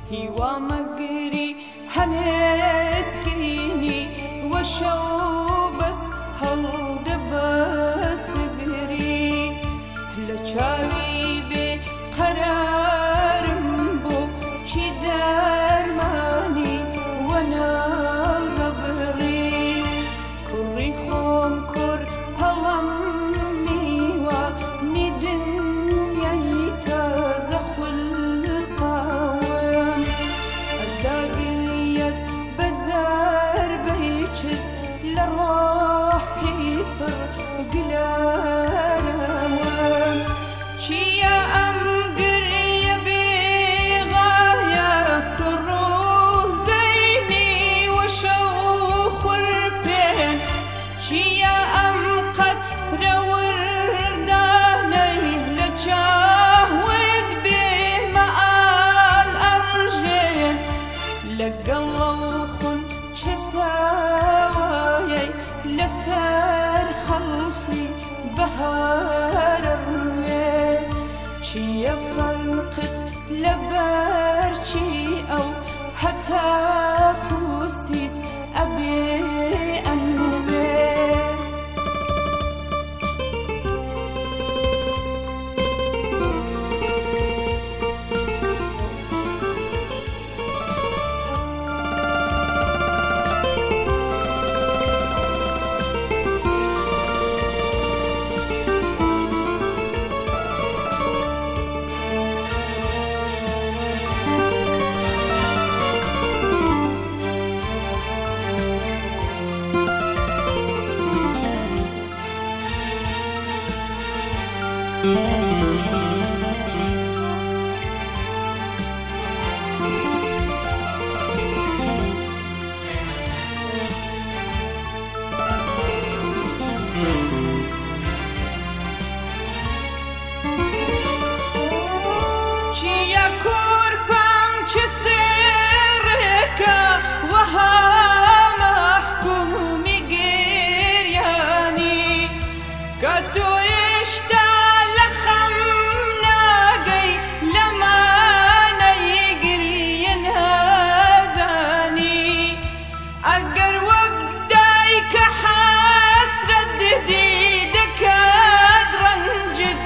هیوا مەگری هەنێسکینی وەشە و بەس هەڵدەبەس بگری لە چاوی بێ قەرارم بۆ چی دەرمانی وەناو زەبڕی کوڕی خۆم کوڕ هەڵەم نیوە نیدنیای تازە خولقاوم ئەداگریەت بەزار بەیچست لە ڕۆحی پڕ گلارەوەم چیە ئەم گریە بێغایە کوڕ و زەینی وەشە و خوڕپێن چیە ئەم قەترە وردانەی لە چاوت بێمەعال ئەڕژێن لەگەڵ خون چه ساوایەی لەسەر خەڵفی بەهارە ڕوێ چیە فەرقت لەبەر چی ئەو هەتا کوسیس ئەبێ ئەنوێ چیە کورپم چه سێڕێکە وەها مەحکومی گریانی کە تۆ هێشتا لە خەم ناگەی لەمانەی گریە نازانی ئەگەر وەک دایکە حەسرەت دێ دەکات ڕەنجت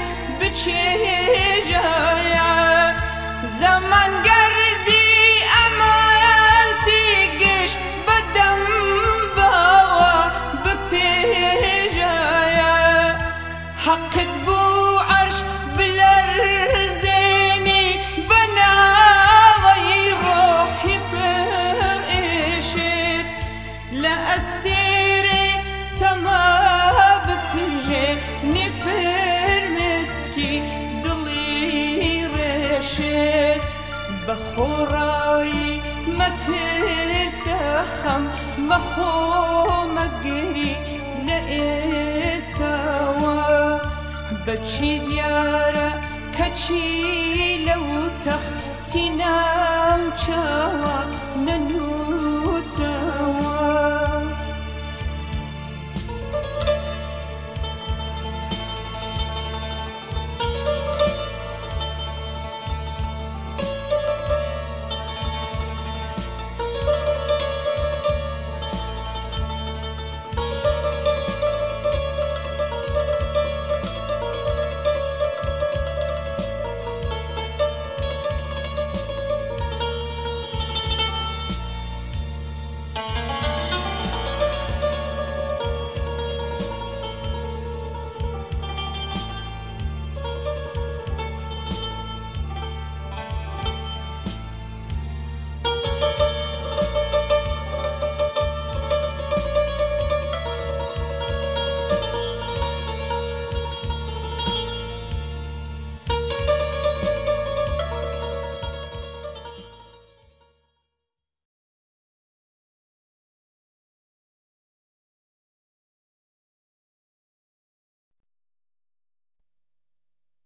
بچێژایە زەمان گەردی ئەمەلتی گشت بەدەم باوە بپێژایە حەقت بوو عەرش بلەرزێنی بەناوەی ڕۆحی پڕ ئێشت لە ئەستێرێ سەما بپژێنی فرمێسکی دڵی ڕێشت بە خۆڕایی مەترسە خەم مەخۆ مەگری لە ئێستاوە بەچی دیارە کەچی لەو تەختی ناوچاوە